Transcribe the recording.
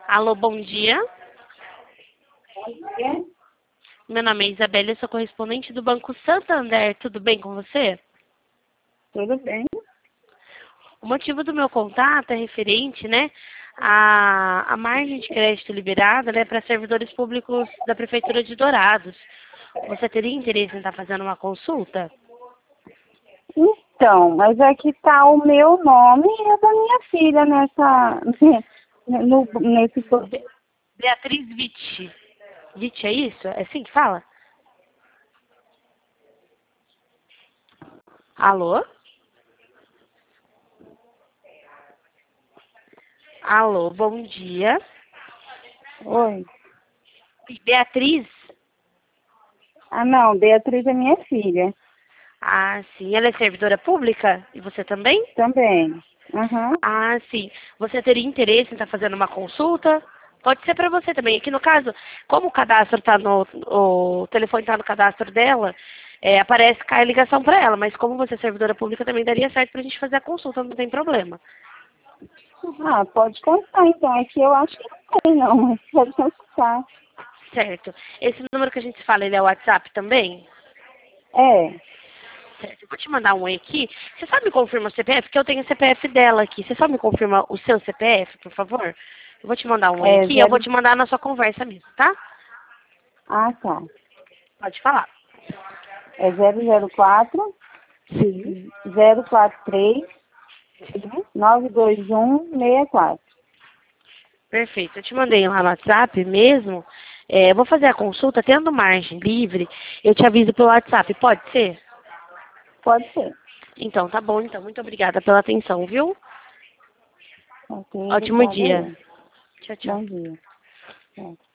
Alô, bom dia. É? Meu nome é Isabela, eu sou correspondente do Banco Santander. Tudo bem com você? Tudo bem? O motivo do meu contato é referente, né, à margem de crédito liberada, né, para servidores públicos da Prefeitura de Dourados. Você teria interesse em estar fazendo uma consulta? Então, mas aqui tá o meu nome e o da minha filha nesse. Beatriz Vitti. Vitti, é isso? É assim que fala? Alô? Alô, bom dia. Oi. Beatriz? Ah, não, Beatriz é minha filha. Ah, sim. Ela é servidora pública? E você também? Também. Aham. Ah, sim. Você teria interesse em estar fazendo uma consulta? Pode ser para você também. Aqui no caso, como o cadastro está o telefone está no cadastro dela, aparece cai a ligação para ela. Mas como você é servidora pública, também daria certo para a gente fazer a consulta, não tem problema. Ah, pode contar então. Aqui eu acho que não tem, não, mas pode consultar. Certo. Esse número que a gente fala, ele é o WhatsApp também? É. Certo. Eu vou te mandar um aqui. Você só me confirma o CPF? Porque eu tenho o CPF dela aqui. Você só me confirma o seu CPF, por favor? Eu vou te mandar um É aqui. Eu vou zero. te mandar na sua conversa mesmo, tá? Ah, tá. Pode falar. É 004 Sim. 043 Sim. 92164. Perfeito. Eu te mandei lá no WhatsApp mesmo. Eu vou fazer a consulta, tendo margem livre, eu te aviso pelo WhatsApp, pode ser? Pode ser. Então, tá bom. Então, muito obrigada pela atenção, viu? Ok, Ótimo obrigada dia. eu. Tchau, tchau. Bom dia. É.